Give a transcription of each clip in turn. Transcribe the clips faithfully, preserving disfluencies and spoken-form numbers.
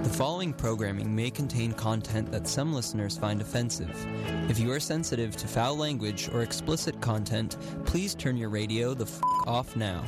The following programming may contain content that some listeners find offensive. If you are sensitive to foul language or explicit content, please turn your radio the f*** off now.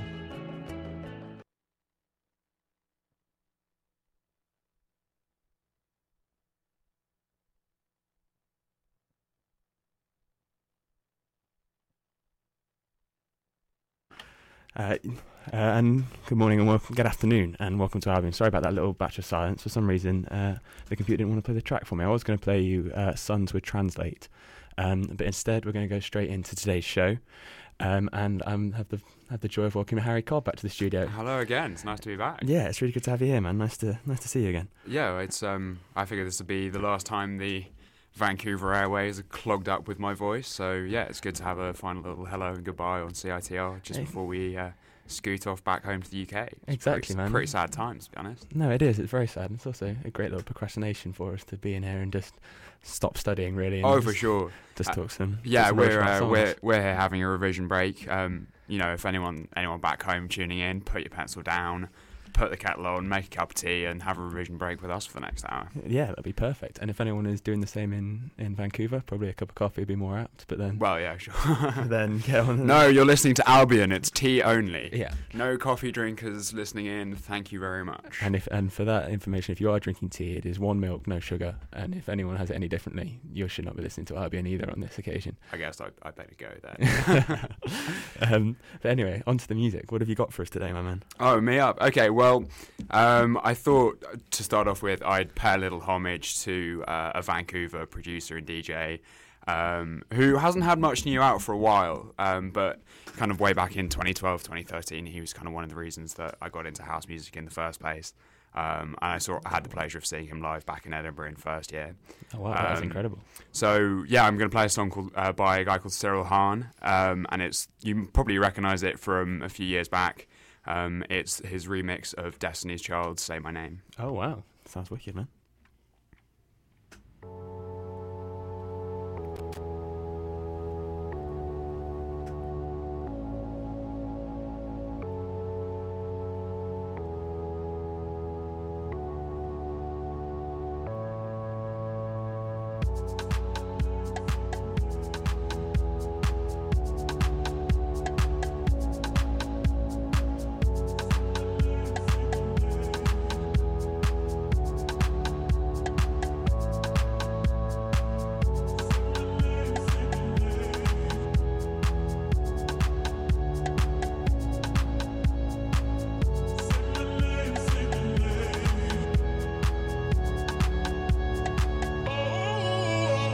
Uh, uh, and good morning and welcome, good afternoon and welcome to Albion. Sorry about that little batch of silence. For some reason, uh, the computer didn't want to play the track for me. I was going to play you uh, Sons with Translate, um, but instead we're going to go straight into today's show. Um, and I um, have the have the joy of welcoming Harry Cobb back to the studio. Hello again. It's nice to be back. Yeah, it's really good to have you here, man. Nice to nice to see you again. Yeah, it's. Um, I figured this would be the last time the Vancouver Airways are clogged up with my voice, so yeah, it's good to have a final little hello and goodbye on C I T R just hey. before we uh, scoot off back home to the U K. It's exactly, pretty, man. Pretty sad times, to be honest. No, it is. It's very sad. It's also a great little procrastination for us to be in here and just stop studying, really. And oh, just, for sure. Just uh, talk some. Yeah, some we're uh, we're we're here having a revision break. Um, you know, if anyone anyone back home tuning in, put your pencil down. Put the kettle on, make a cup of tea, and have a revision break with us for the next hour. Yeah, that'd be perfect. And if anyone is doing the same in, in Vancouver, probably a cup of coffee would be more apt. But then, well, yeah, sure. then get on. No, you're listening to Albion. It's tea only. Yeah. No coffee drinkers listening in. Thank you very much. And if and for that information, if you are drinking tea, it is one milk, no sugar. And if anyone has it any differently, you should not be listening to Albion either on this occasion. I guess I I better go there. um, but anyway, on to the music. What have you got for us today, my man? Oh, me up. Okay, well. Um, I thought to start off with, I'd pay a little homage to uh, a Vancouver producer and D J um, who hasn't had much new out for a while, um, but kind of way back in twenty twelve, twenty thirteen, he was kind of one of the reasons that I got into house music in the first place. Um, and I saw I had the pleasure of seeing him live back in Edinburgh in first year. Oh wow, that's um, incredible. So yeah, I'm going to play a song called uh, by a guy called Cyril Hahn, um, and it's you probably recognise it from a few years back. Um, it's his remix of Destiny's Child's Say My Name. Oh wow, sounds wicked, man. Oh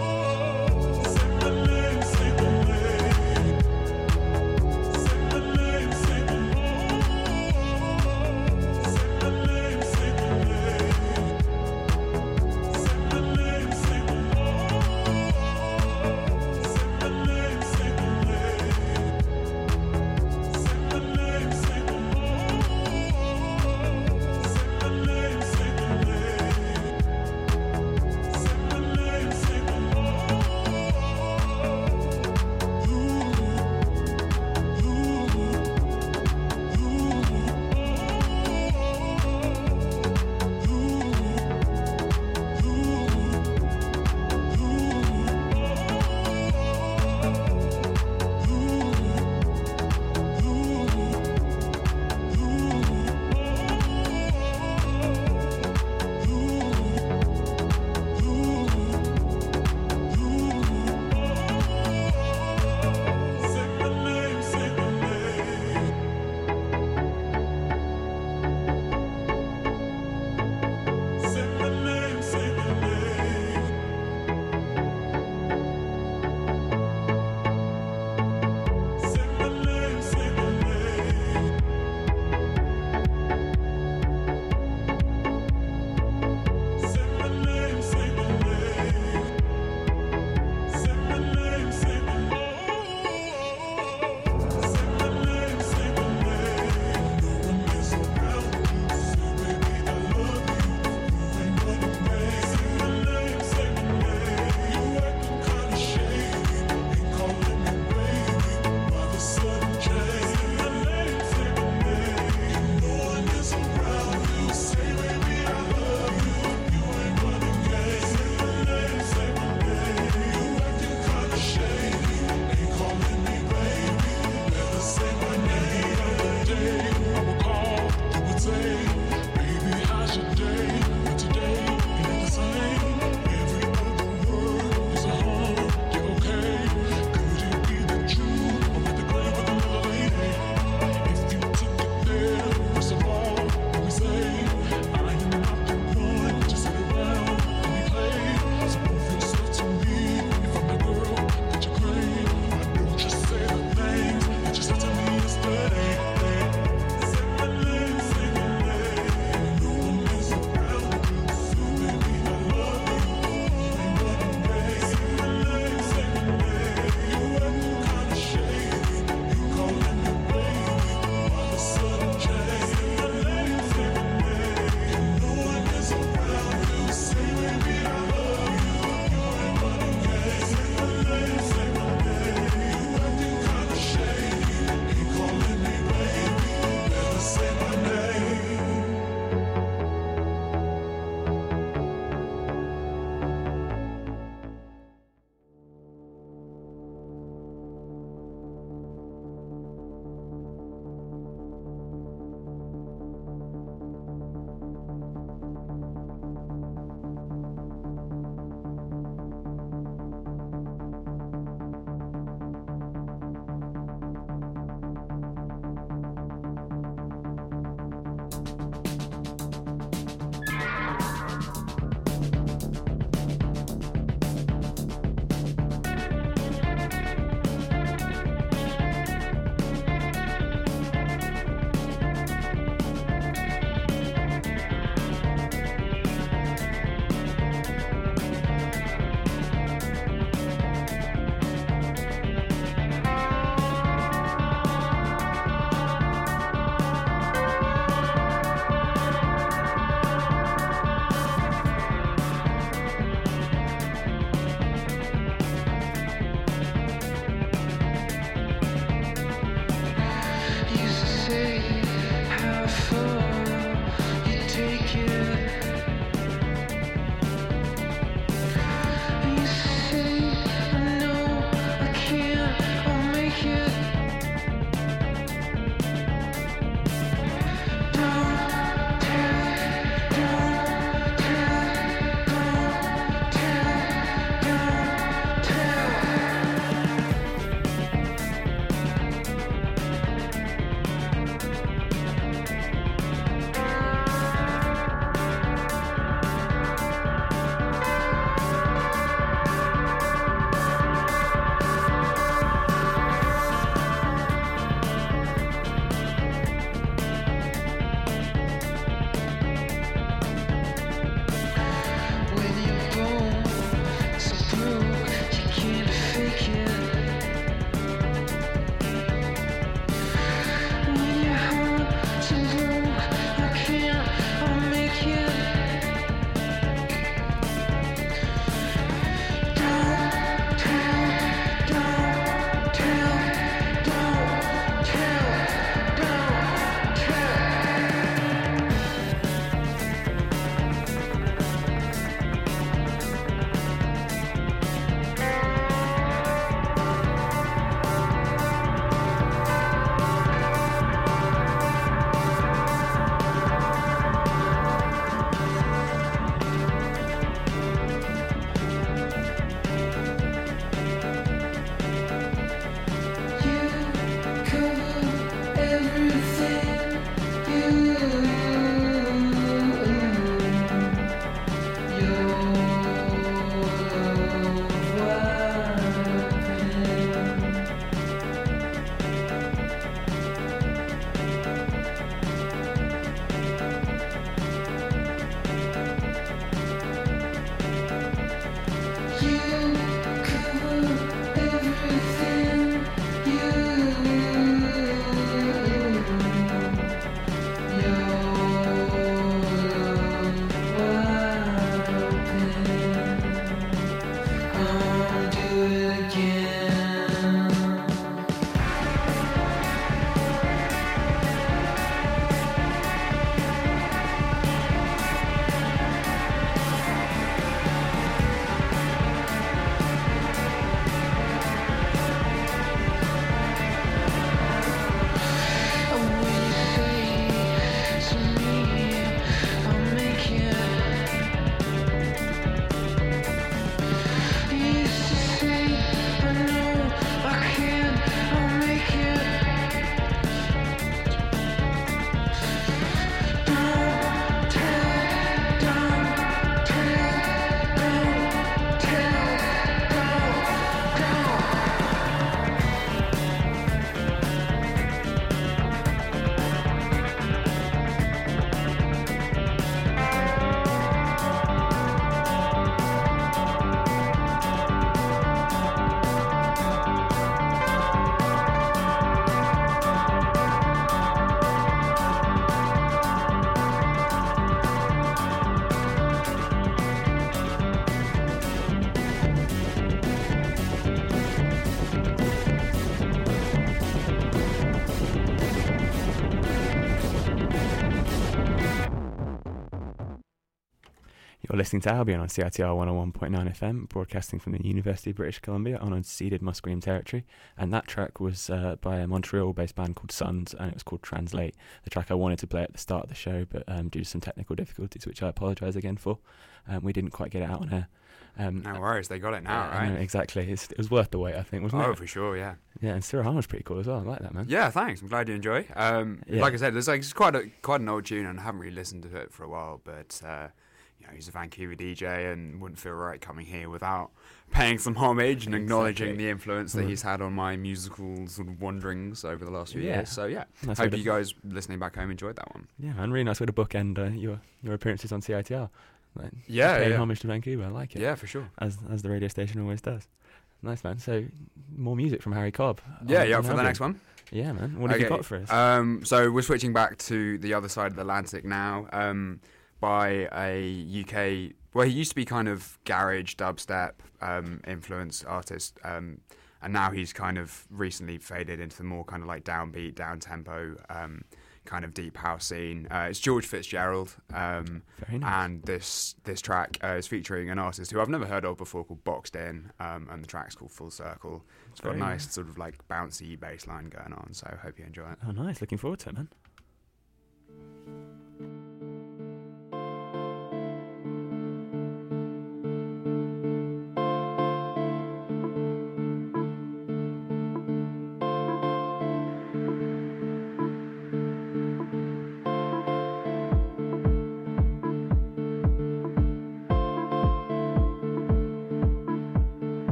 You're listening to Albion on C I T R one oh one point nine F M, broadcasting from the University of British Columbia on unceded Musqueam territory. And that track was uh, by a Montreal-based band called Suns, and it was called Translate, the track I wanted to play at the start of the show, but um, due to some technical difficulties, which I apologise again for, um, we didn't quite get it out on air. Um, no worries, they got it now, uh, right? No, exactly. It's, it was worth the wait, I think, wasn't oh, it? Oh, for sure, yeah. Yeah, and Sirhan was pretty cool as well. I like that, man. Yeah, thanks. I'm glad you enjoy. Um, Yeah. Like I said, there's like it's quite a quite an old tune, and I haven't really listened to it for a while. But uh, you know, he's a Vancouver D J, and wouldn't feel right coming here without paying some homage and acknowledging Exactly. the influence that Mm. he's had on my musical sort of wanderings over the last few Yeah. years. So yeah, Nice hope way you to- guys listening back home enjoyed that one. Yeah, man, really nice way to bookend uh, your your appearances on C I T R. Like, Yeah, paying yeah. homage to Vancouver. I like it. Yeah, for sure. as as the radio station always does. Nice, man. So more music from Harry Cobb. Yeah, on- yeah. on For the Albion. next one. Yeah, man. What have you Okay, got for us? Um, so we're switching back to the other side of the Atlantic now, um, by a U K. Well, he used to be kind of garage dubstep um, influence artist, um, and now he's kind of recently faded into the more kind of like downbeat, down tempo, um, kind of deep house scene. Uh, it's George Fitzgerald, um, Very nice. and this this track uh, is featuring an artist who I've never heard of before called Boxed In, um, and the track's called Full Circle. It's got a Very nice nice. sort of like bouncy bass line going on, so I hope you enjoy it. Oh, nice. Looking forward to it, man.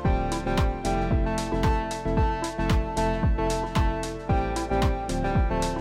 Thank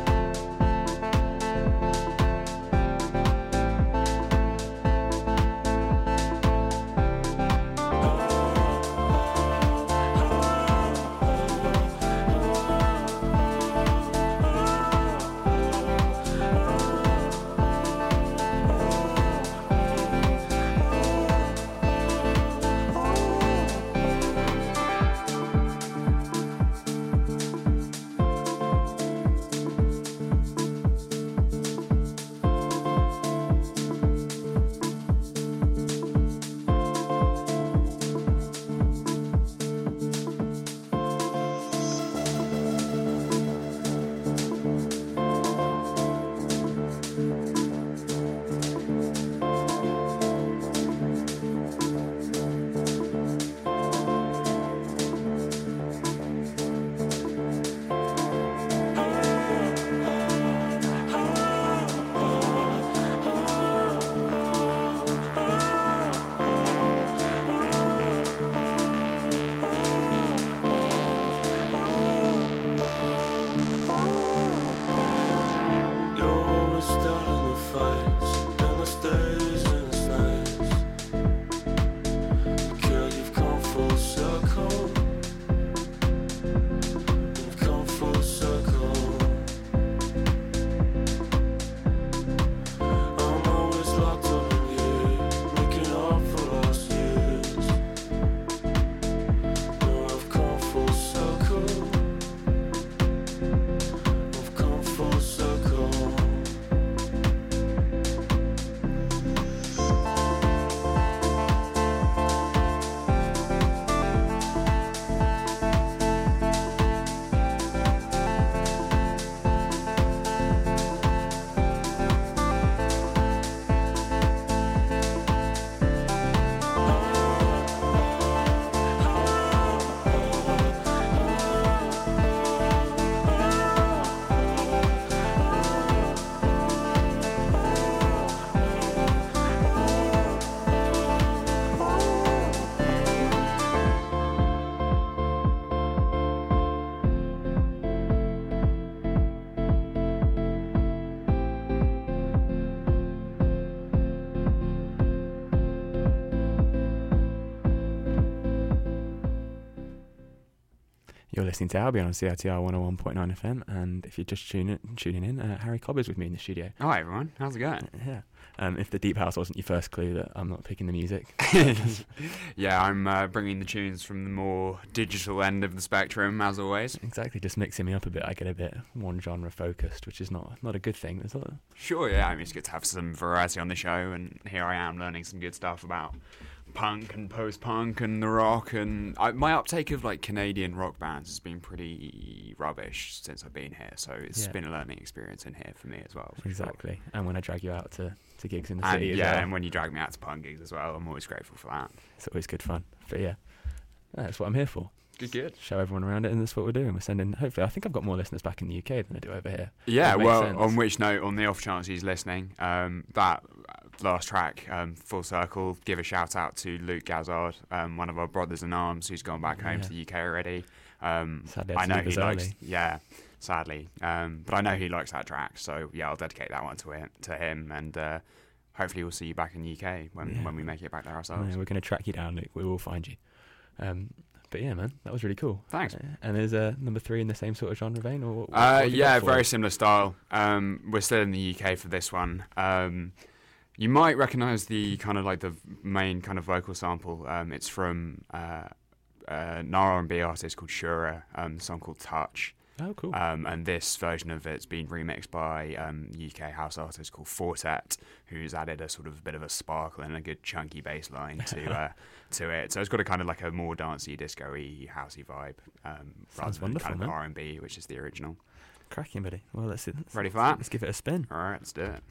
You're listening to Albion on C I T R one oh one point nine F M, and if you're just tuning tuning in, uh, Harry Cobb's with me in the studio. Hi everyone, how's it going? Uh, yeah. Um, if the deep house wasn't your first clue that I'm not picking the music. Yeah, I'm uh, bringing the tunes from the more digital end of the spectrum, as always. Exactly, just mixing me up a bit. I get a bit one genre focused, which is not not a good thing, is it? Sure, yeah, I mean, it's good to have some variety on the show, and here I am learning some good stuff about punk and post-punk and the rock, and I, my uptake of like Canadian rock bands has been pretty rubbish since I've been here, so it's Yeah. been a learning experience in here for me as well. for Exactly, and when I drag you out to, to gigs in the sure. And city as yeah, well, and when you drag me out to punk gigs as well, I'm always grateful for that. it's always good fun. But yeah, that's what I'm here for. Good, good. Show everyone around it, and that's what we're doing. We're sending, hopefully, I think I've got more listeners back in the U K than I do over here. Yeah, That makes well, sense. on which note, on the off chance he's listening, um, that last track, um, Full Circle, give a shout out to Luke Gazzard, um, one of our brothers in arms who's gone back home Yeah. to the U K already. Um, Sadly, I I had to know leave he us likes, early. yeah, sadly, um, but I know he likes that track, so yeah, I'll dedicate that one to him, to him, and uh, hopefully we'll see you back in the U K when Yeah. when we make it back there Oh, ourselves. yeah, we're going to track you down, Luke. We will find you. Um, but yeah, man, that was really cool. Thanks. Uh, and is uh, number three in the same sort of genre vein, or what, what Uh, have you yeah, got for very us? similar style. Um, we're still in the U K for this one. Um, you might recognise the kind of like the main kind of vocal sample. Um, it's from uh, uh, an R and B artist called Shura, um, the song called Touch. Oh, cool. Um, and this version of it's been remixed by um, U K house artist called Fortet, who's added a sort of a bit of a sparkle and a good chunky bass line to uh, to it. So it's got a kind of like a more dancey, disco-y, housey vibe, um, rather Sounds than wonderful, kind man. of R and B, which is the original. Cracking, buddy. Well, let's, let's Ready for that? Let's give it a spin. All right, let's do it.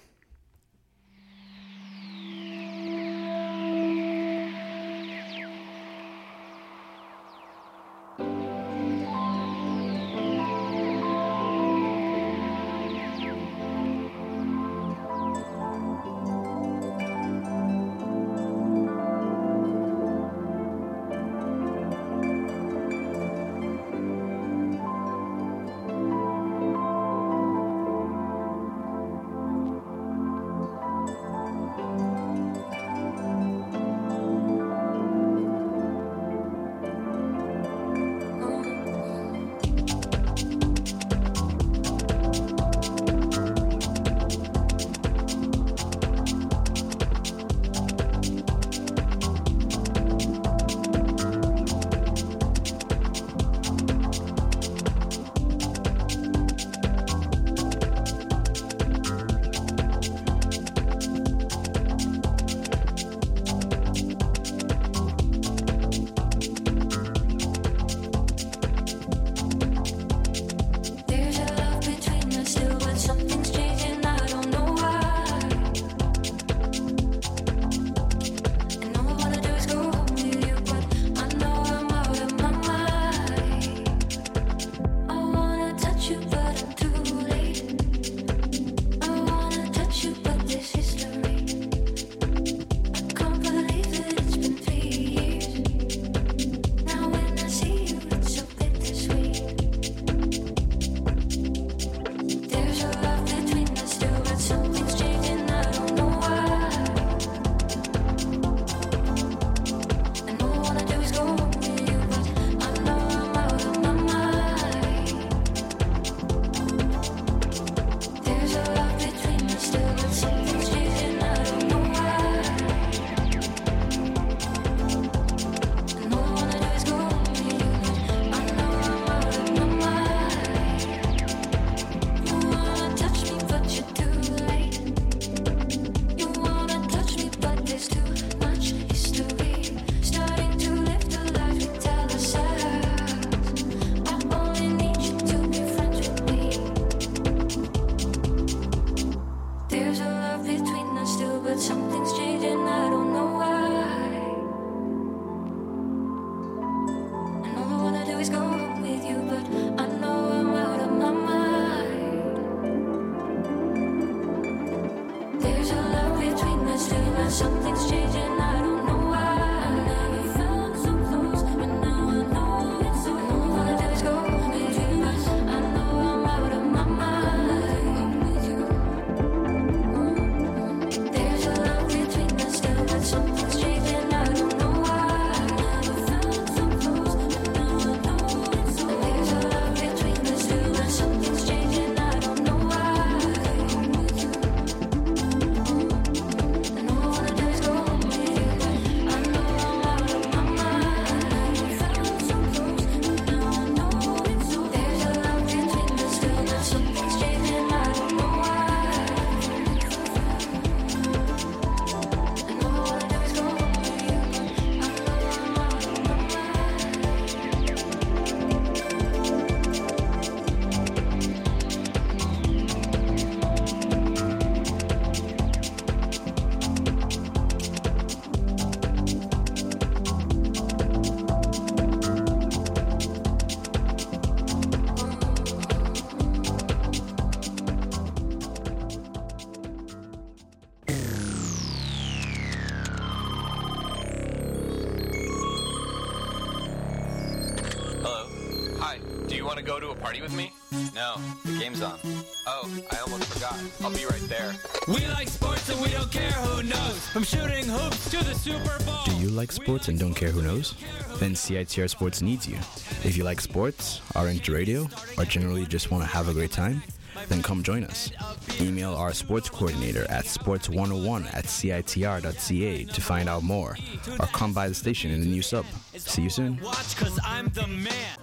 Do you want to go to a party with me? No, the game's on. Oh, I almost forgot. I'll be right there. We like sports and we don't care who knows. From shooting hoops to the Super Bowl. Do you like sports and don't care who knows? Then C I T R Sports needs you. If you like sports, are into radio, or generally just want to have a great time, then come join us. Email our sports coordinator at sports one oh one at C I T R dot C A to find out more, or come by the station in the new sub. See you soon. Watch, 'cause I'm the man.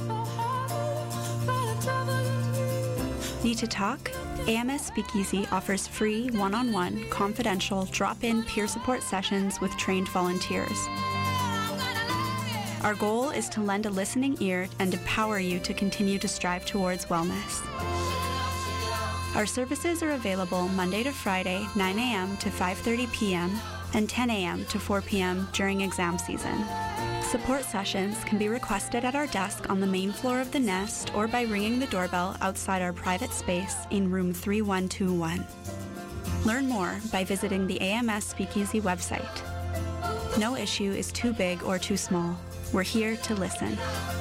Need to talk? A M S Speakeasy offers free, one-on-one, confidential, drop-in peer support sessions with trained volunteers. Our goal is to lend a listening ear and empower you to continue to strive towards wellness. Our services are available Monday to Friday, nine a.m. to five thirty p.m. and ten a.m. to four p.m. during exam season. Support sessions can be requested at our desk on the main floor of the Nest or by ringing the doorbell outside our private space in room three one two one. Learn more by visiting the A M S Speakeasy website. No issue is too big or too small. We're here to listen.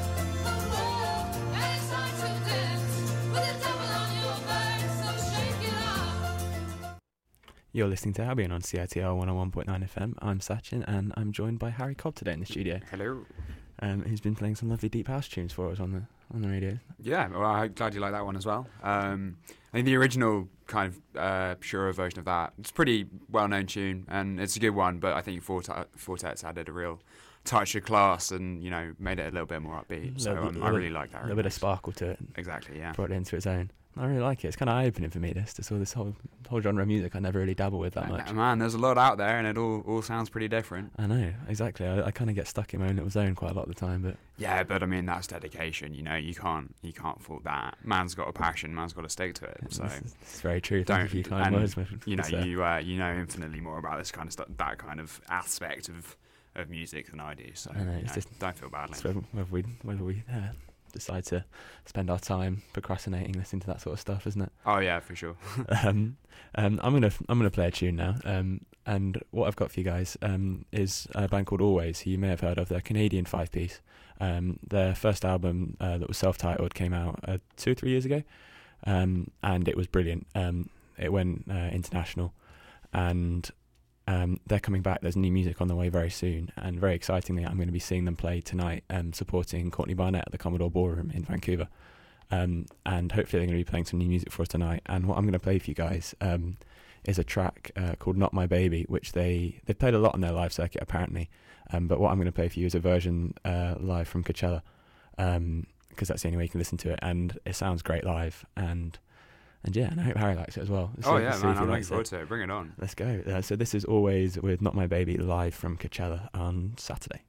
You're listening to Albion on C I T R one oh one point nine F M. I'm Sachin, and I'm joined by Harry Cobb today in the studio. Hello. Um, who's been playing some lovely deep house tunes for us on the on the radio. Yeah, well, I'm glad you like that one as well. Um, I think the original kind of uh, purer version of that, it's a pretty well-known tune, and it's a good one, but I think Fortet, Fortet's added a real touch of class and, you know, made it a little bit more upbeat. So um, I really like that. A little bit of sparkle to it. Exactly, yeah. Brought it into its own. I really like it. It's kind of eye-opening for me, this, to sort of this whole whole genre of music I never really dabble with that Man, much. Man, there's a lot out there, and it all, all sounds pretty different. I know, exactly. I, I kind of get stuck in my own little zone quite a lot of the time, but yeah, but I mean that's dedication. You know, you can't you can't fault that. Man's got a passion. Man's got to stick to it. So it's, it's very true. Don't, Thank you for your kind and, words. With, you know, with, uh, you uh, you know infinitely more about this kind of stuff, that kind of aspect of, of music than I do. So I know, you it's know, just, don't feel badly. It's whether, whether we whether we uh, decide to spend our time procrastinating listening to that sort of stuff, isn't it? Oh yeah, for sure. um, um, I'm gonna I'm gonna play a tune now. Um, and what I've got for you guys um, is a band called Always, who you may have heard of. They're a Canadian five piece. Um, their first album uh, that was self-titled came out uh, two or three years ago, um, and it was brilliant. Um, it went uh, international, and um, they're coming back. There's new music on the way very soon, and very excitingly, I'm going to be seeing them play tonight, um, supporting Courtney Barnett at the Commodore Ballroom in Vancouver. Um, and hopefully they're going to be playing some new music for us tonight. And what I'm going to play for you guys um, is a track uh, called Not My Baby, which they, they've played a lot on their live circuit apparently. Um, but what I'm going to play for you is a version uh, live from Coachella, because um, that's the only way you can listen to it. And it sounds great live. And and yeah, and I hope Harry likes it as well. Oh see, yeah, see man, if he I'm looking likes forward it. to it. Bring it on. Let's go. Uh, so this is Always with Not My Baby live from Coachella on Saturday.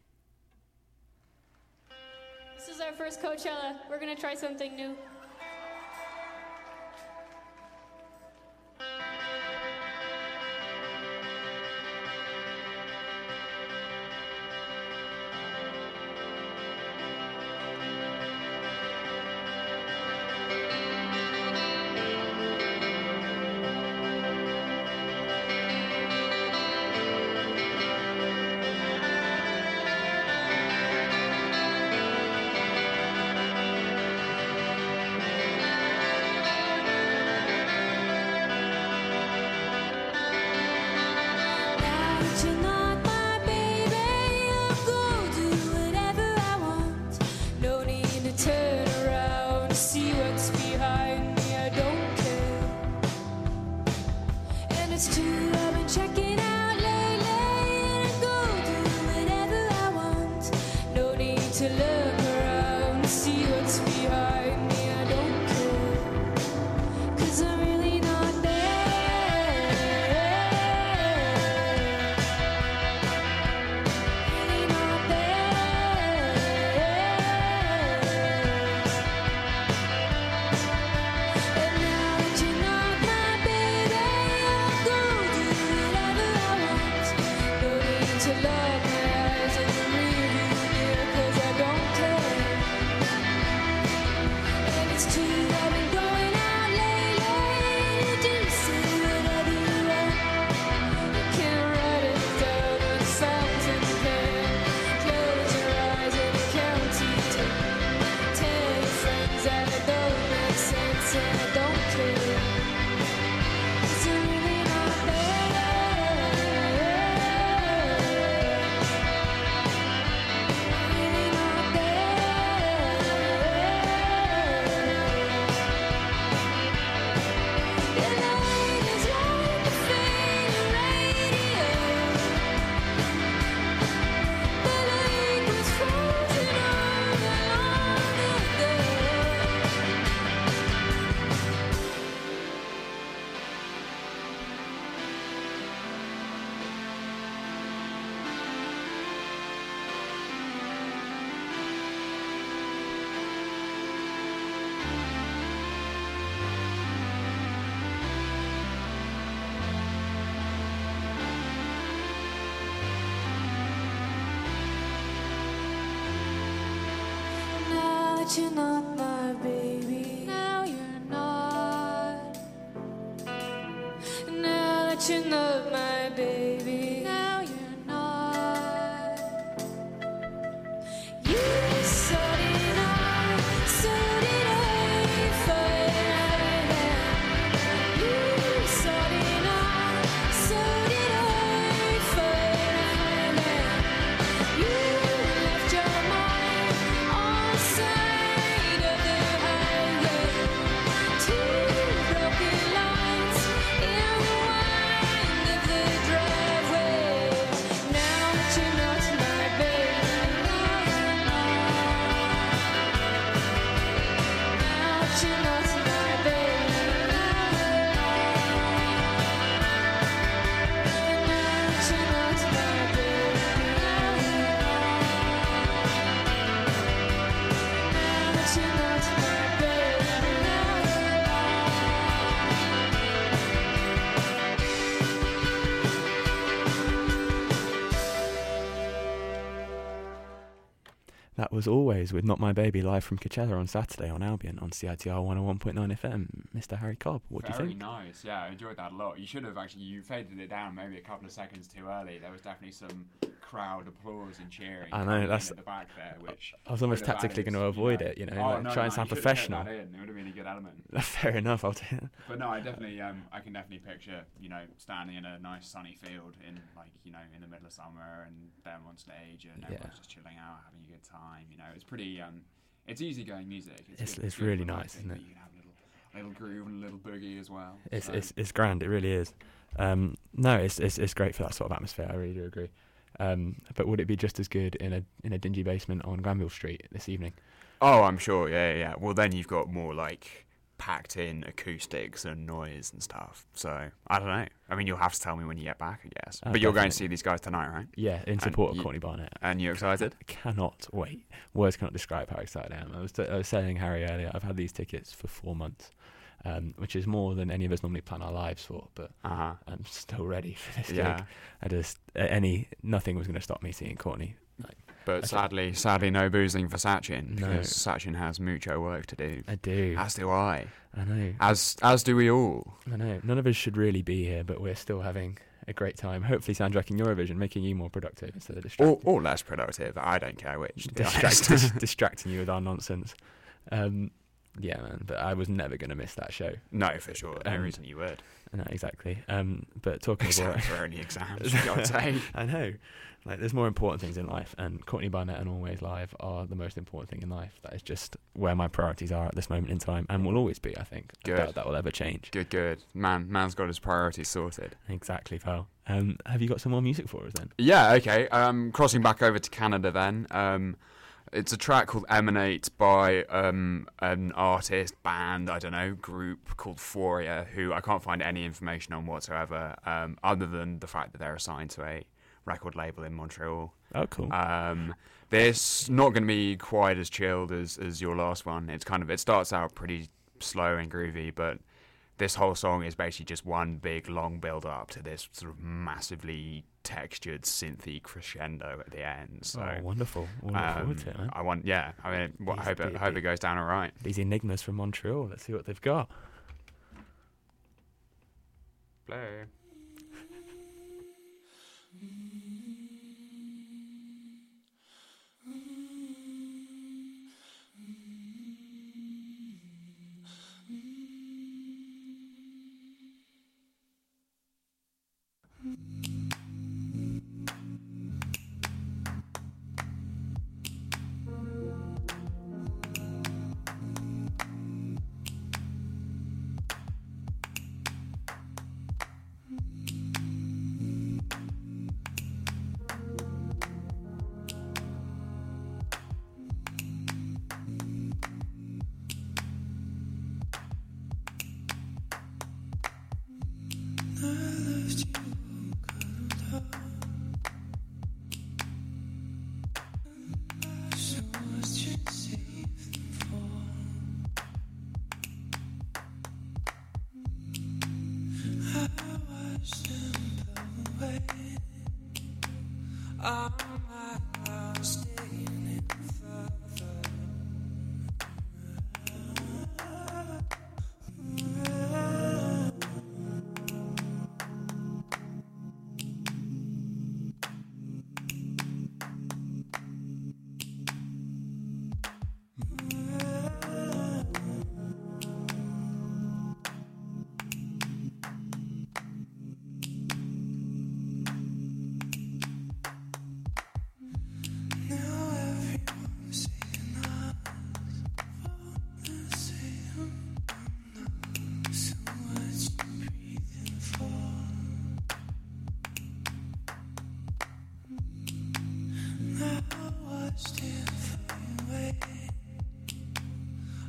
This is our first Coachella. We're gonna try something new. that you're not my baby. Now you're not. Now that you're not my baby. Now you're not. You saw it all, saw it all for you saw it all, saw it all for you left your mind on the side of the highway. Two broken lines in the wind of the driveway. Now that you're not my baby, now you're not. Now that you're not my baby, now you're not. Now that you're not my baby, now you're not. Now that you're not my baby, now you're That was Always with Not My Baby live from Coachella on Saturday on Albion on C I T R one oh one point nine F M. Mister Harry Cobb, what do you Very think? nice, yeah, I enjoyed that a lot. You should have actually, you faded it down maybe a couple of seconds too early. There was definitely some crowd applause and cheering. I know, coming in that's- at the back there, which I was almost would have tactically added, going to avoid you know- it, you know, Oh, like, no, try and no, sound you should have kept professional. that in. It would have been a good element. Fair enough, I'll take it. But no, I definitely, um, I can definitely picture, you know, standing in a nice sunny field in, like, you know, in the middle of summer and them on stage and Yeah. everyone's just chilling out, having a good time. You know, it's pretty, um, it's easygoing music. It's- good- it's good really for nice, relaxing, isn't it? but you can have a little, little groove and a little boogie as well. It's so. it's it's grand. It really is. Um, no, it's it's it's great for that sort of atmosphere. I really do agree. Um, but would it be just as good in a in a dingy basement on Granville Street this evening? Oh, I'm sure. Yeah, yeah, yeah. Well, then you've got more like packed in acoustics and noise and stuff. So I don't know. I mean, you'll have to tell me when you get back, I guess. Oh, but you're going to definitely. see these guys tonight, right? Yeah, in And support of you- Courtney Barnett. And you excited? I cannot wait. Words cannot describe how excited I am. I was, t- I was saying Harry earlier, I've had these tickets for four months, um, which is more than any of us normally plan our lives for. But Uh huh. I'm still ready for this Yeah. gig. I just a- any nothing was going to stop me seeing Courtney. Like, But I sadly, sadly, no boozing for Sachin No. because Sachin has mucho work to do. I do. As do I. I know. As as do we all. I know. None of us should really be here, but we're still having a great time. Hopefully, soundtracking Eurovision, making you more productive instead of Or, distracting. or less productive. I don't care which. to be distract, honest. dis- distracting you with our nonsense. Um, yeah, man. But I was never going to miss that show. No, for sure. No Um, reason you would. No, exactly. Um, but talking about, Except for only exams, you gotta say. I know. Like, there's more important things in life, and Courtney Barnett and Always Live are the most important thing in life. That is just where my priorities are at this moment in time, and will always be. I think. Good. I doubt that will ever change. Good, good. Man, man's got his priorities sorted. Exactly, pal. Um, have you got some more music for us then? Yeah, okay. Um, crossing back over to Canada then. Um, it's a track called Emanate by um, an artist, band, I don't know, group called Foria, who I can't find any information on whatsoever, um, other than the fact that they're assigned to a record label in Montreal. Oh, cool. Um, this not going to be quite as chilled as, as your last one. It's kind of it starts out pretty slow and groovy, but this whole song is basically just one big long build up to this sort of massively textured synthy crescendo at the end. So oh, wonderful. We'll look forward to it, man. I want, yeah. I mean, what, I These- hope it, the- hope the- it goes down all right. These enigmas from Montreal. Let's see what they've got. Play.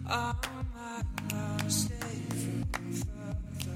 I might not stay further.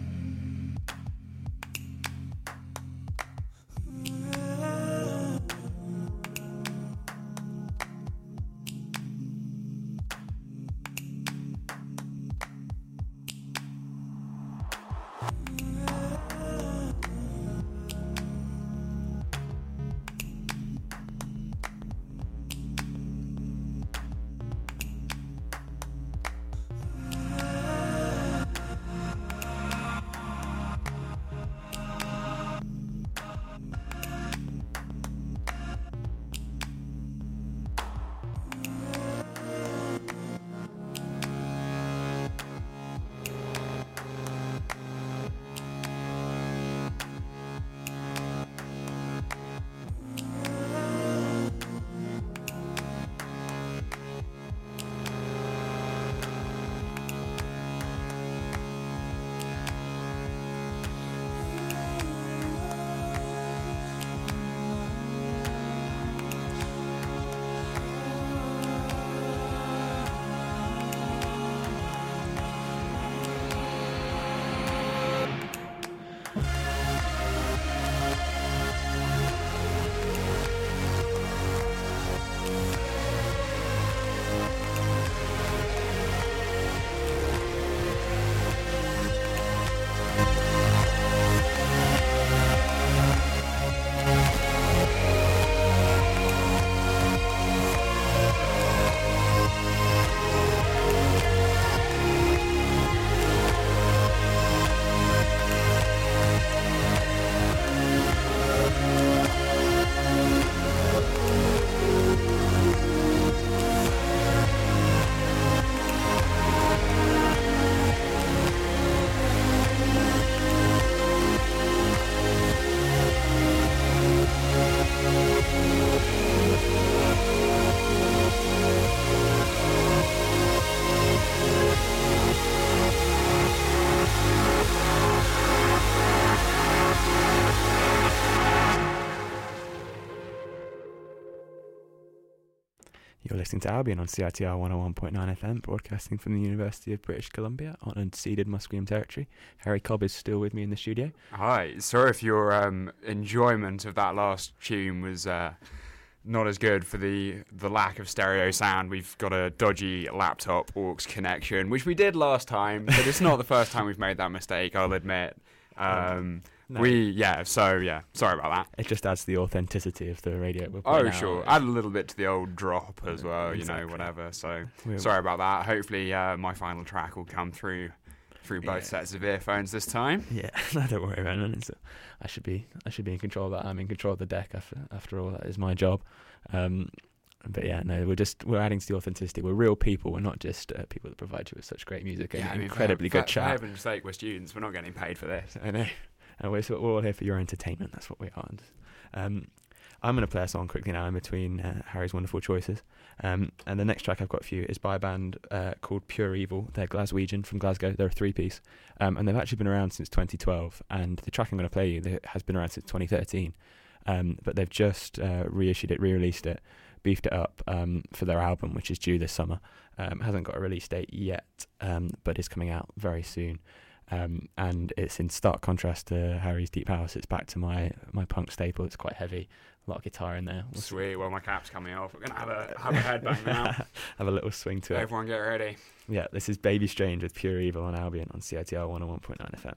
You're listening to Albion on C I T R one oh one point nine F M, broadcasting from the University of British Columbia on unceded Musqueam territory. Harry Cobb is still with me in the studio. Hi, sorry if your um, enjoyment of that last tune was uh, not as good for the, the lack of stereo sound. We've got a dodgy laptop aux connection, which we did last time, but it's not the first time we've made that mistake, I'll admit. Um, No. We, yeah, so, yeah, sorry about that. It just adds the authenticity of the radio. We're Oh, now. sure. Add a little bit to the old drop as well, Exactly. you know, whatever. So, We're, sorry about that. Hopefully, uh, my final track will come through through both Yeah. sets of earphones this time. Yeah, no, don't worry about it. It's, uh, I should be, I should be in control of that. I'm in control of the deck. After, after all, that is my job. Um, but yeah, no, we're just we're adding to the authenticity. We're real people. We're not just uh, people that provide you with such great music and Yeah, I mean, incredibly for, good for, chat. For heaven's sake, we're students. We're not getting paid for this. I know. And we're, so we're all here for your entertainment. That's what we are. Um, I'm going to play a song quickly now in between uh, Harry's wonderful choices. Um, and the next track I've got for you is by a band uh, called Pure Evil. They're Glaswegian from Glasgow. They're a three-piece. Um, and they've actually been around since twenty twelve. And the track I'm going to play you they, has been around since twenty thirteen. Um, but they've just uh, reissued it, re-released it, beefed it up um, for their album, which is due this summer. Um, hasn't got a release date yet, um, but is coming out very soon. Um, and it's in stark contrast to Harry's Deep House. It's back to my, my punk staple. It's quite heavy, a lot of guitar in there. We'll Sweet. Well, my cap's coming off. We're gonna have a have a headbang now. Have a little swing to it. Everyone, get ready. Yeah, this is Baby Strange with Pure Evil on Albion on C I T R one oh one point nine F M.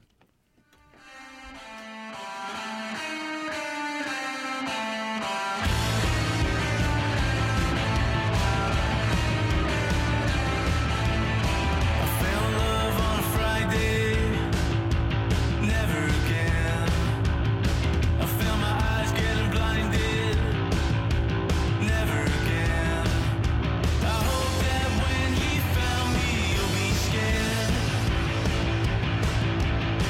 When you found me, you'll be scared.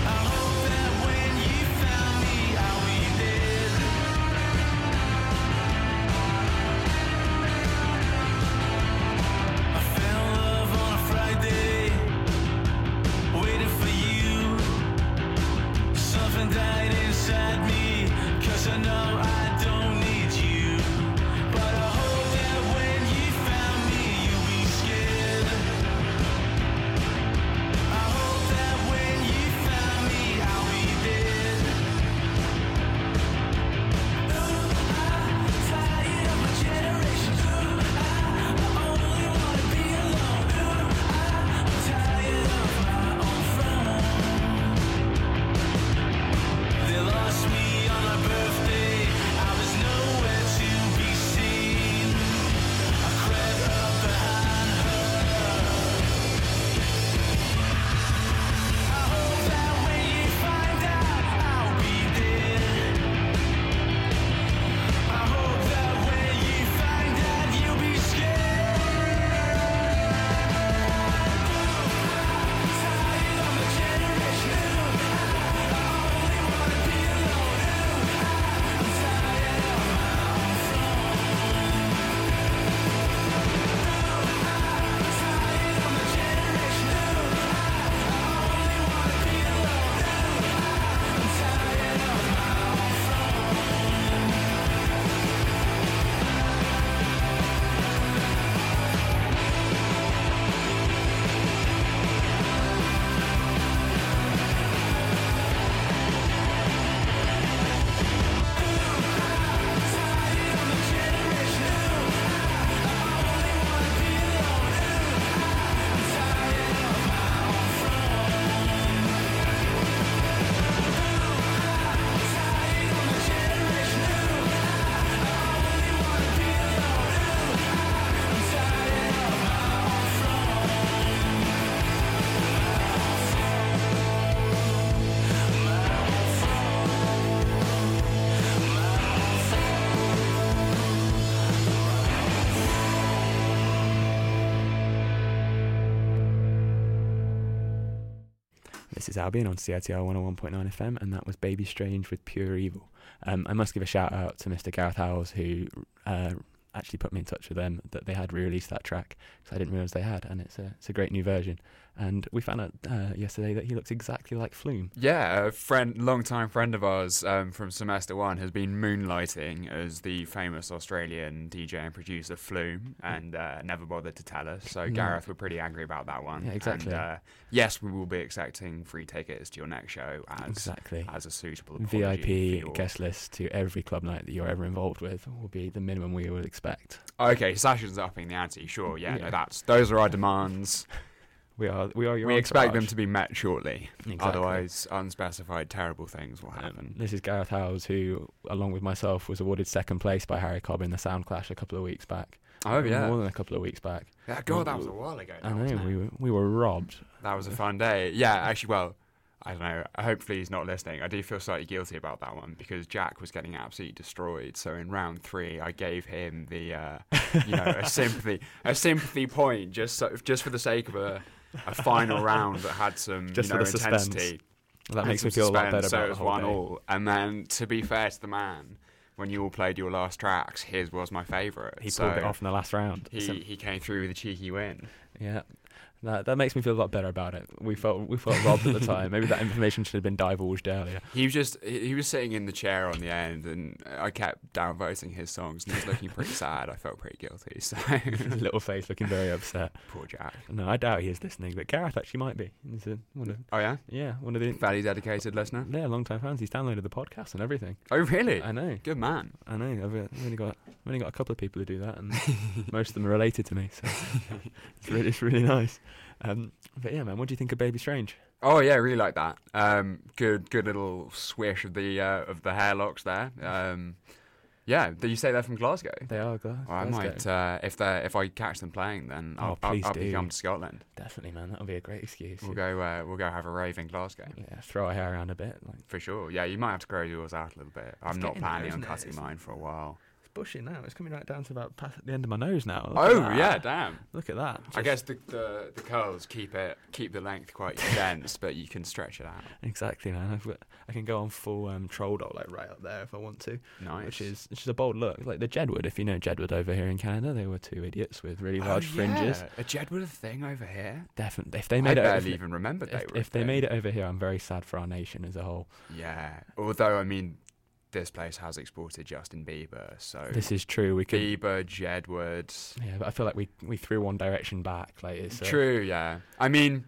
This is Albion on C I T R one oh one point nine F M, and that was Baby Strange with Pure Evil. Um, I must give a shout out to Mister Gareth Howells, who uh, actually put me in touch with them, that they had re-released that track, because I didn't realise they had, and it's a, it's a great new version. And we found out uh, yesterday that he looks exactly like Flume. Yeah, a friend, long-time friend of ours um, from semester one has been moonlighting as the famous Australian D J and producer Flume, and uh, never bothered to tell us. So No. Gareth, we're pretty angry about that one. Yeah, exactly. And, uh, yes, we will be accepting free tickets to your next show as Exactly. as a suitable apology V I P for your- guest list to every club night that you're ever involved with will be the minimum we would expect. Okay, Sasha's upping the ante. Sure, yeah, Yeah. no, that's those are our demands. We are we are your we expect them entourage. to be met shortly. Exactly. Otherwise, unspecified terrible things will happen. Um, this is Gareth Howells, who, along with myself, was awarded second place by Harry Cobb in the Sound Clash a couple of weeks back. Oh, yeah. More than a couple of weeks back. Yeah, God, that was a while ago. I now, know, wasn't it? we were, we were robbed. That was a fun day. Yeah, actually, well, I don't know. Hopefully he's not listening. I do feel slightly guilty about that one because Jack was getting absolutely destroyed. So in round three, I gave him the, uh, you know, a sympathy, a sympathy point just so, just for the sake of a, a final round that had some, Just you know, for the suspense. intensity. That and makes some me feel a lot suspense, better so about it the was whole one day. all. And then, to be fair to the man, when you all played your last tracks, his was my favourite. He so pulled it off in the last round. He So- he came through with a cheeky win. yeah. That, that makes me feel a lot better about it. We felt we felt robbed at the time. Maybe that information should have been divulged earlier. He was just he he was sitting in the chair on the end, and I kept downvoting his songs, and he was looking pretty sad. I felt pretty guilty. So Little face looking very upset. Poor Jack. No, I doubt he is listening, but Gareth actually might be. He's a, one of, Oh yeah, yeah, one of the fairly dedicated listener. yeah, long time fans. He's downloaded the podcast and everything. Oh really? I know. Good man. I know. I've uh, only got I've only got a couple of people who do that, and most of them are related to me. So it's really it's really nice. Um, but yeah, man, what do you think of Baby Strange? Oh yeah, really like that. Um, good good little swish of the uh, of the hair locks there. Um, yeah, did you say they're from Glasgow? They are Gla- Well, I Glasgow. might uh, if they if I catch them playing, then Oh, I'll, I'll, please I'll do. be come to Scotland. Definitely, man. That'll be a great excuse. We'll go uh, we'll go have a rave in Glasgow. Yeah, throw our hair around a bit. Like, For sure. Yeah, you might have to grow yours out a little bit. I'm It's not getting there, planning on isn't it? cutting It's- mine for a while. it's bushy now. It's coming right down to about past the end of my nose now. Look Oh at that. yeah, damn. Look at that. I Just- guess the, the the curls keep it keep the length quite condensed, but you can stretch it out. Exactly, man. I've got, I can go on full um, troll doll like right up there if I want to, Nice. which is which is a bold look. Like the Jedward, if you know Jedward over here in Canada, they were two idiots with really large oh, fringes. Yeah. A Jedward thing over here. Definitely, if they I made it, barely if, even remembered they if, were. a if they thing. made it over here, I'm very sad for our nation as a whole. Yeah. Although I mean, this place has exported Justin Bieber, so This is true. We could, Bieber, Jedward. yeah, but I feel like we we threw one direction back. Like it's uh, True. Yeah. I mean.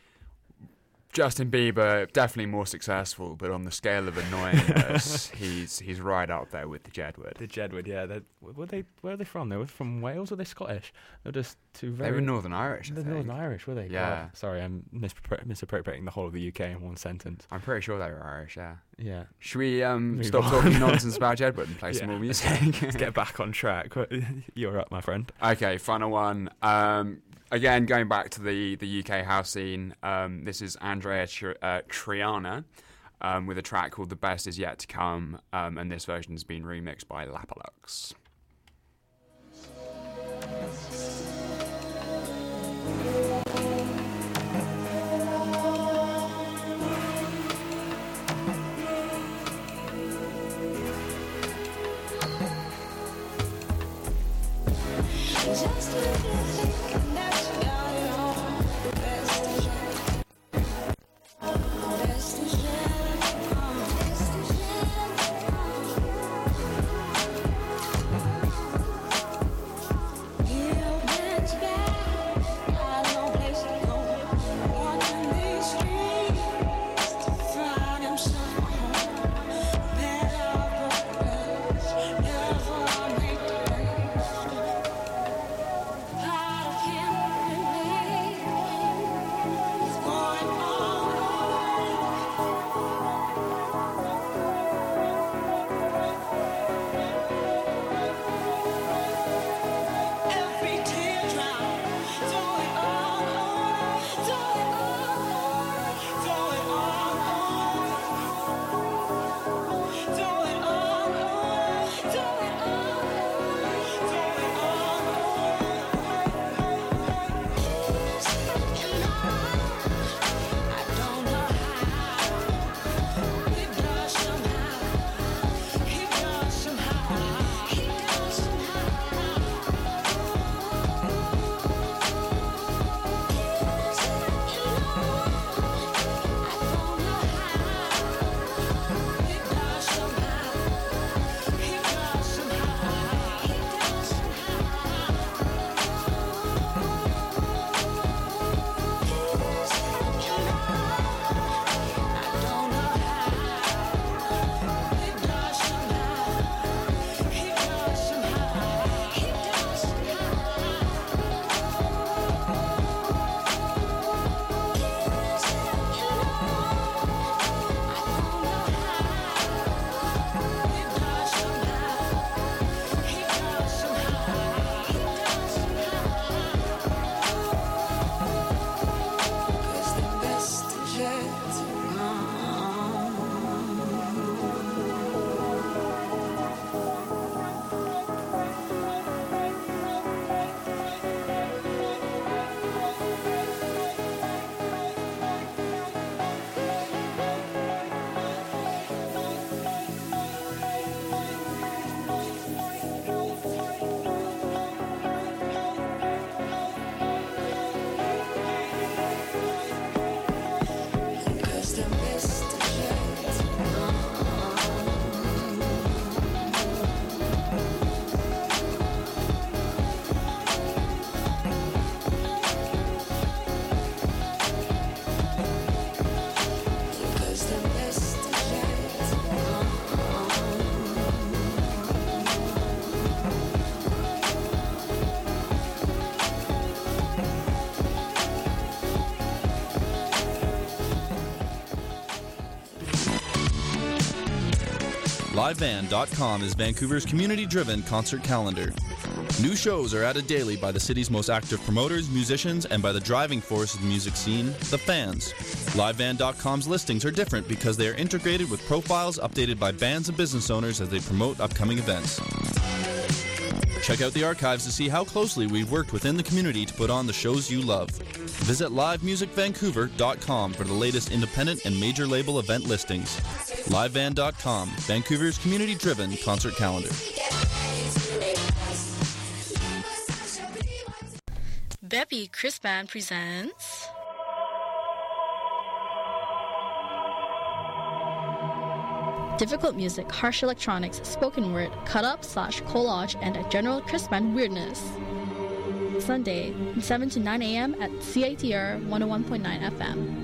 Justin Bieber definitely more successful, but on the scale of annoyingness, he's he's right up there with the Jedward. The Jedward, yeah. They're- Were they? Where are they from? They were from Wales or are they Scottish? They're just two very. They were Northern Irish, I They're think. Northern Irish, were they? Yeah. God, sorry, I'm misappro- misappropriating the whole of the U K in one sentence. I'm pretty sure they were Irish, yeah. Yeah. Should we um, Move stop on. talking nonsense about Jedward and play some Yeah. more music? Let's get back on track. You're up, my friend. Okay, final one. Um, again, going back to the, the U K house scene, um, this is Andrea Tri- uh, Triana um, with a track called The Best Is Yet to Come, um, and this version has been remixed by Lapalux. Just when you think that you got it all, the best is yet to come. The best is yet to come. The best is yet to come. live van dot com is Vancouver's community-driven concert calendar. New shows are added daily by the city's most active promoters, musicians, and by the driving force of the music scene, the fans. live van dot com's listings are different because they are integrated with profiles updated by bands and business owners as they promote upcoming events. Check out the archives to see how closely we've worked within the community to put on the shows you love. Visit live music vancouver dot com for the latest independent and major label event listings. live van dot com, Vancouver's community-driven concert calendar. Beppy Chris Band presents difficult music, harsh electronics, spoken word, cut up slash collage, and a general Chris Band weirdness. Sunday, from seven to nine a.m. at C I T R one oh one point nine F M.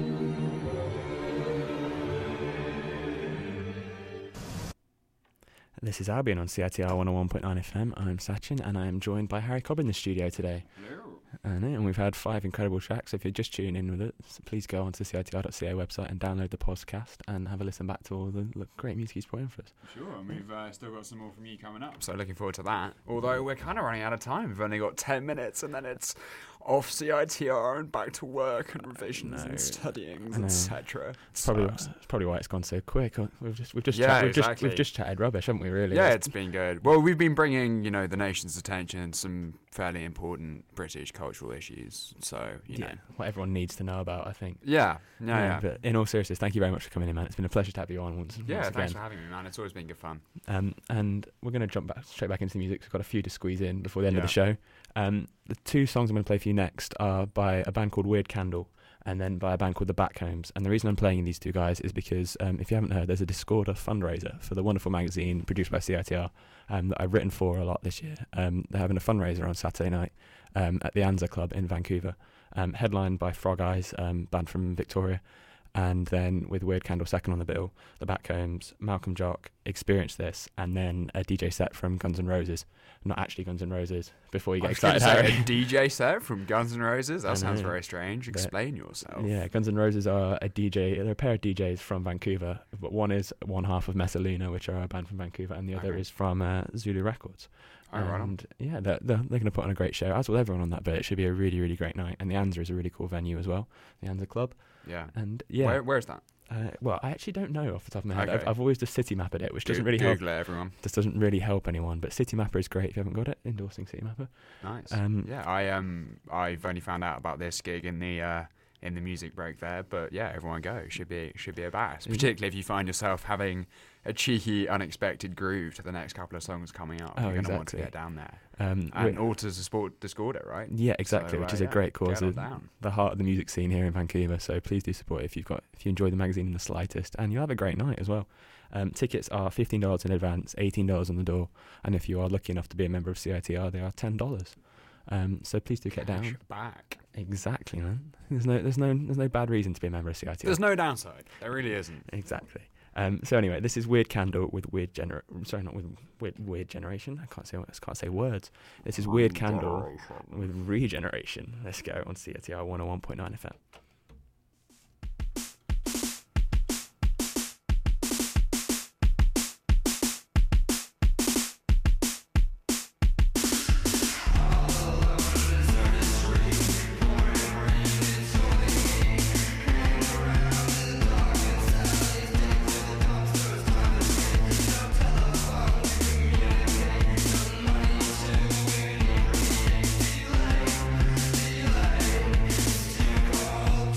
This is Albion on C I T R one oh one point nine F M. I'm Sachin, and I am joined by Harry Cobb in the studio today. Hello. And, and we've had five incredible tracks. If you're just tuning in with it, please go onto the C I T R dot C A website and download the podcast and have a listen back to all the look, great music he's put in for us. Sure, and we've uh, still got some more from you coming up, so looking forward to that. Although we're kind of running out of time. We've only got ten minutes, and then it's off C I T R and back to work and revisions and studying, et cetera. It's probably, it's probably why it's gone so quick. We've just we've just yeah, chat, we've, exactly. just, we've just chatted rubbish, haven't we? Really? Yeah, it's been good. Well, we've been bringing you know the nation's attention some fairly important British cultural issues. So you yeah, know what everyone needs to know about, I think. Yeah, yeah, yeah, yeah. But in all seriousness, thank you very much for coming in, man. It's been a pleasure to have you on once. Yeah, once thanks again. for having me, man. It's always been good fun. Um, and we're going to jump back straight back into the music. We've got a few to squeeze in before the end Yeah. of the show. Um, the two songs I'm going to play for you next are by a band called Weird Candle and then by a band called The Backhomes. And the reason I'm playing these two guys is because um, if you haven't heard, there's a Discorder fundraiser for the wonderful magazine produced by C I T R um, that I've written for a lot this year. Um, they're having a fundraiser on Saturday night um, at the Anza Club in Vancouver, um, headlined by Frog Eyes, um, band from Victoria. And then with Weird Candle second on the bill, The Backhomes, Malcolm Jock, Experience This, and then a D J set from Guns N' Roses. Not actually Guns N' Roses, before you get I was excited, gonna say, Harry. a D J set from Guns N' Roses? That I sounds know. very strange. Explain yourself. Yeah, Guns N' Roses are a D J, they're a pair of D Js from Vancouver, but one is one half of Messaluna, which are a band from Vancouver, and the other Okay. is from uh, Zulu Records. Oh, right on. And yeah, they're, they're, they're going to put on a great show, as will everyone on that bit. It should be a really, really great night. And the Anza is a really cool venue as well, the Anza Club. Yeah. And yeah. Where, where's that? Uh, well, I actually don't know off the top of my head. Okay. I've, I've always just city mapped it, which doesn't Go- really Google help. it, everyone. This doesn't really help anyone, but City Mapper is great if you haven't got it. Endorsing City Mapper. Nice. Um, yeah, I um, I've only found out about this gig in the uh, in the music break there, but yeah, everyone go. Should be should be a blast, Mhm. particularly if you find yourself having a cheeky, unexpected groove to the next couple of songs coming up. Oh, You're going to want to exactly. get down there. Um, and we- Alters the Sport Discorder, right? Yeah, exactly, So, which uh, is a yeah, great cause. get on of down. The heart of the music scene here in Vancouver. So please do support it if you've got if you enjoy the magazine in the slightest, and you'll have a great night as well. Um, tickets are fifteen dollars in advance, eighteen dollars on the door, and if you are lucky enough to be a member of C I T R, they are ten dollars. Um, so please do get Cash down. back. Exactly, man. There's no there's no there's no bad reason to be a member of C I T R. There's no downside. There really isn't. Exactly. Um, so anyway, this is Weird Candle with Weird Gener. Sorry, not with Weird Weird Generation. I can't say I can't say words. This is Weird Candle with Regeneration. Let's go on C I T R one oh one point nine F M. Delay.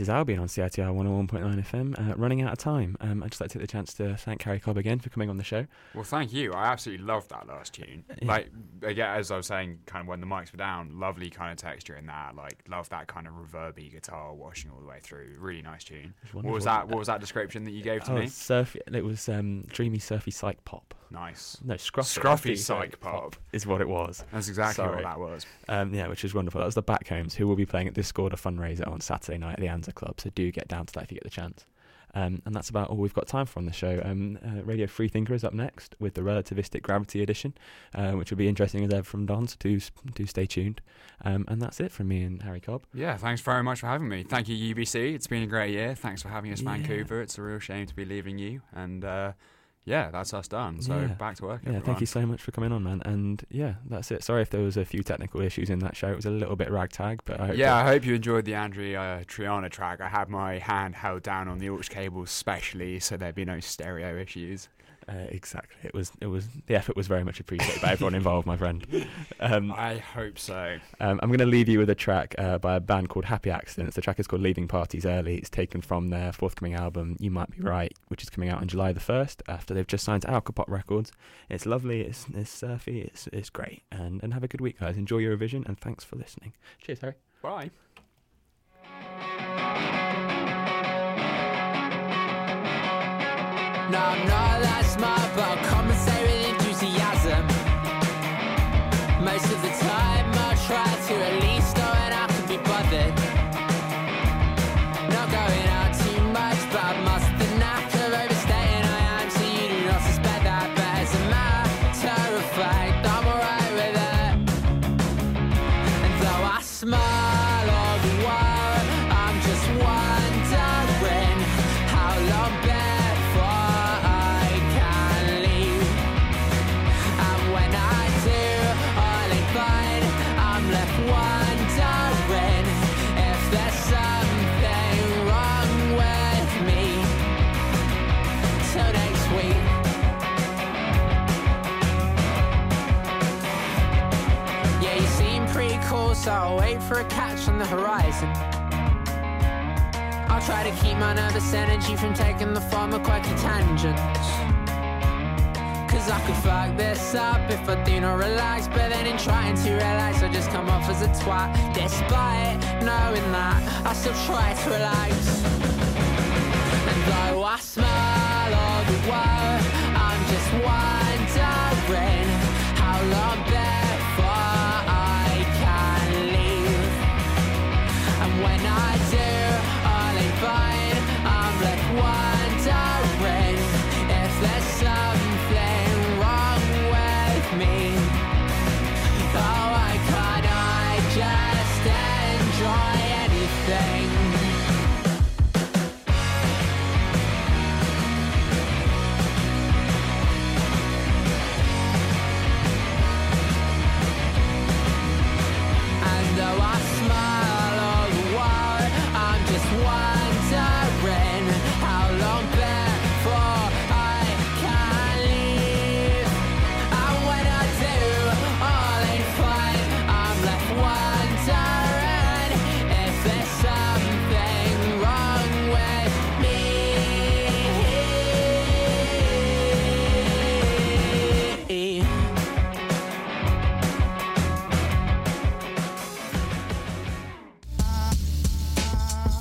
This is Albion on C I T R one oh one point nine F M, uh, running out of time. Um, I'd just like to take the chance to thank Harry Cobb again for coming on the show. Well, thank you. I absolutely loved that last tune. Yeah. Like, again, as I was saying, kind of when the mics were down, lovely kind of texture in that. Like, love that kind of reverby guitar washing all the way through. Really nice tune. What was that? What was that description that you gave to oh, me? Surfy, it was um, dreamy, surfy psych pop. Nice. No, scruffy. Scruffy psych pop. pop is what it was. That's exactly Sorry. what that was. Um, yeah, which is wonderful. That was the Backhomes, who will be playing at Discord, a fundraiser on Saturday night at the Anza Club. So do get down to that if you get the chance. Um, and that's about all we've got time for on the show. Um, uh, Radio Freethinker is up next with the Relativistic Gravity edition, uh, which will be interesting as ever from Don, so do, do stay tuned. Um, and that's it from me and Harry Cobb. Yeah, thanks very much for having me. Thank you, U B C. It's been a great year. Thanks for having us, Yeah. Vancouver. It's a real shame to be leaving you. And uh, yeah, that's us done. So Yeah. back to work, Yeah, everyone. thank you so much for coming on, man. And yeah, that's it. Sorry if there was a few technical issues in that show. It was a little bit ragtag, but I hope Yeah, that- I hope you enjoyed the Andrea Triana track. I had my hand held down on the aux cables specially so there'd be no stereo issues. Uh, exactly. It was. It was. The effort was very much appreciated by everyone involved, my friend. Um, I hope so. Um, I'm going to leave you with a track uh, by a band called Happy Accidents. The track is called Leaving Parties Early. It's taken from their forthcoming album, You Might Be Right, which is coming out on July the first after they've just signed to Alcopop Records. It's lovely, it's, it's surfy, it's, it's great. And, and have a good week, guys. Enjoy your revision, and thanks for listening. Cheers, Harry. Bye. No, I'm not that smart, but I'll compensate with enthusiasm. Most of the time I'll try to at least know when I can be bothered. Not going out too much, but I must the knack of overstating I am, so you do not suspect that. But as a matter of fact, I'm alright with it. And though I smile all the while, I'm just wondering how long before I can leave. And when I do, all ain't fine. I'm left wondering if there's something wrong with me. Till next week. Yeah, you seem pretty cool, so I'll wait for a catch on the horizon. I'll try to keep my nervous energy from taking the form of quirky tangents. Cause I could fuck this up if I do not relax, but then in trying to relax I just come off as a twat. Despite knowing that, I still try to relax. And though I smile all the while, I'm just wild.